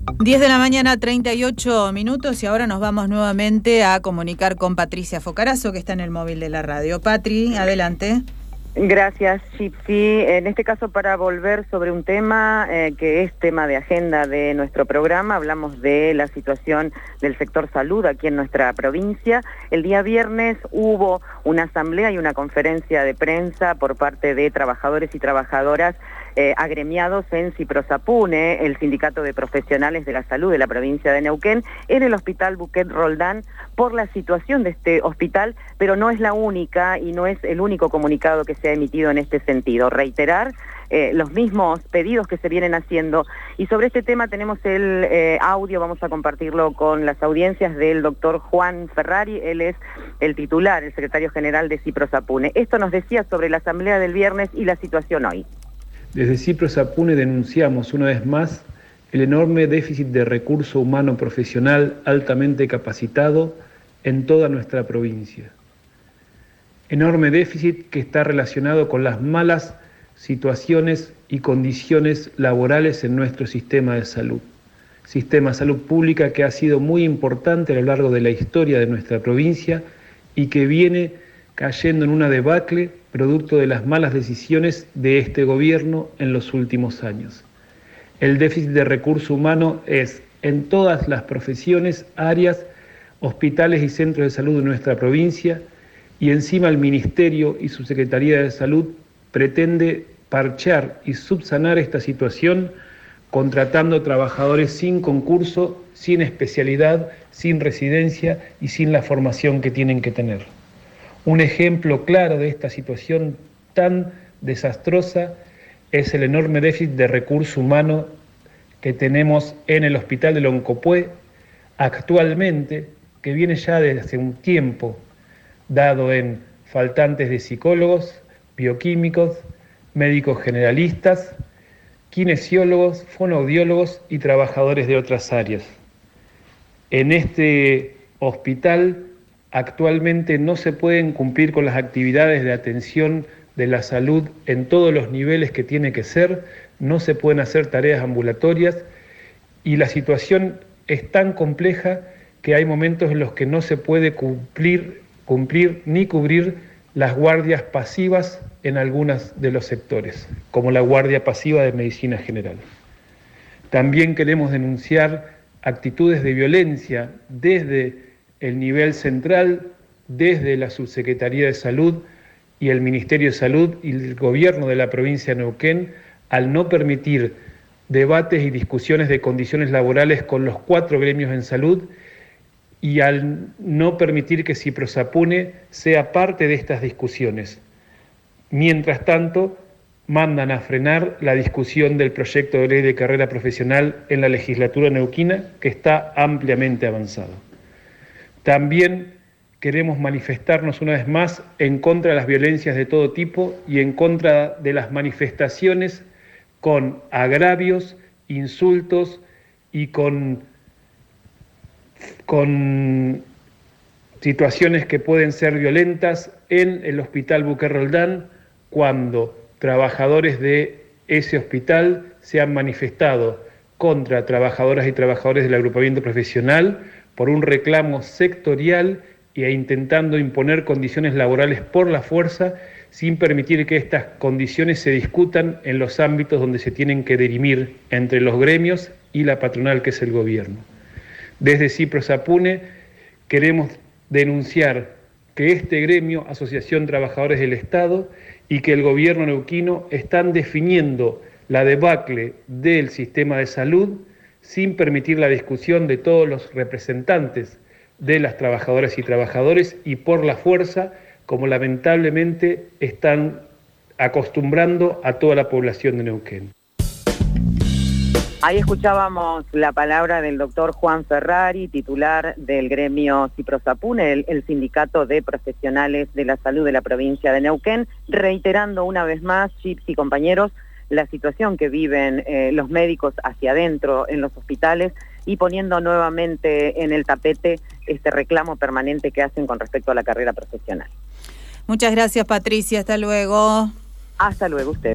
10 de la mañana, 38 minutos, y ahora nos vamos nuevamente a comunicar con Patricia Focarazo, que está en el móvil de la radio. Patri, adelante. Gracias, Gypsy. En este caso, para volver sobre un tema que es tema de agenda de nuestro programa, hablamos de la situación del sector salud aquí en nuestra provincia. El día viernes hubo una asamblea y una conferencia de prensa por parte de trabajadores y trabajadoras agremiados en Ciprosapune, el Sindicato de Profesionales de la Salud de la provincia de Neuquén, en el Hospital Buquet Roldán, por la situación de este hospital, pero no es la única y no es el único comunicado que se ha emitido en este sentido. Reiterar los mismos pedidos que se vienen haciendo. Y sobre este tema tenemos el audio, vamos a compartirlo con las audiencias del doctor Juan Ferrari. Él es el titular, el secretario general de Ciprosapune. Esto nos decía sobre la asamblea del viernes y la situación hoy. Desde Ciprosapune denunciamos una vez más el enorme déficit de recurso humano profesional altamente capacitado en toda nuestra provincia. Enorme déficit que está relacionado con las malas situaciones y condiciones laborales en nuestro sistema de salud. Sistema de salud pública que ha sido muy importante a lo largo de la historia de nuestra provincia y que viene cayendo en una debacle producto de las malas decisiones de este gobierno en los últimos años. El déficit de recurso humano es en todas las profesiones, áreas, hospitales y centros de salud de nuestra provincia, y encima el Ministerio y su Secretaría de Salud pretende parchar y subsanar esta situación contratando trabajadores sin concurso, sin especialidad, sin residencia y sin la formación que tienen que tener. Un ejemplo claro de esta situación tan desastrosa es el enorme déficit de recurso humano que tenemos en el Hospital del Oncopué actualmente, que viene ya desde hace un tiempo, dado en faltantes de psicólogos, bioquímicos, médicos generalistas, kinesiólogos, fonoaudiólogos y trabajadores de otras áreas. En este hospital actualmente no se pueden cumplir con las actividades de atención de la salud en todos los niveles que tiene que ser, no se pueden hacer tareas ambulatorias y la situación es tan compleja que hay momentos en los que no se puede cumplir ni cubrir las guardias pasivas en algunos de los sectores, como la guardia pasiva de medicina general. También queremos denunciar actitudes de violencia desde el nivel central, desde la Subsecretaría de Salud y el Ministerio de Salud y el Gobierno de la provincia de Neuquén, al no permitir debates y discusiones de condiciones laborales con los 4 gremios en salud y al no permitir que Ciprosapune sea parte de estas discusiones. Mientras tanto, mandan a frenar la discusión del proyecto de ley de carrera profesional en la legislatura neuquina, que está ampliamente avanzado. También queremos manifestarnos una vez más en contra de las violencias de todo tipo y en contra de las manifestaciones con agravios, insultos y con situaciones que pueden ser violentas en el Hospital Buquet Roldán cuando trabajadores de ese hospital se han manifestado contra trabajadoras y trabajadores del agrupamiento profesional por un reclamo sectorial e intentando imponer condiciones laborales por la fuerza sin permitir que estas condiciones se discutan en los ámbitos donde se tienen que dirimir entre los gremios y la patronal, que es el gobierno. Desde Ciprosapune queremos denunciar que este gremio, Asociación Trabajadores del Estado, y que el gobierno neuquino están definiendo la debacle del sistema de salud sin permitir la discusión de todos los representantes de las trabajadoras y trabajadores y por la fuerza, como lamentablemente están acostumbrando a toda la población de Neuquén. Ahí escuchábamos la palabra del doctor Juan Ferrari, titular del gremio Ciprosapune, el Sindicato de Profesionales de la Salud de la provincia de Neuquén, reiterando una vez más, Chips y compañeros, la situación que viven los médicos hacia adentro en los hospitales y poniendo nuevamente en el tapete este reclamo permanente que hacen con respecto a la carrera profesional. Muchas gracias, Patricia. Hasta luego. Hasta luego, usted.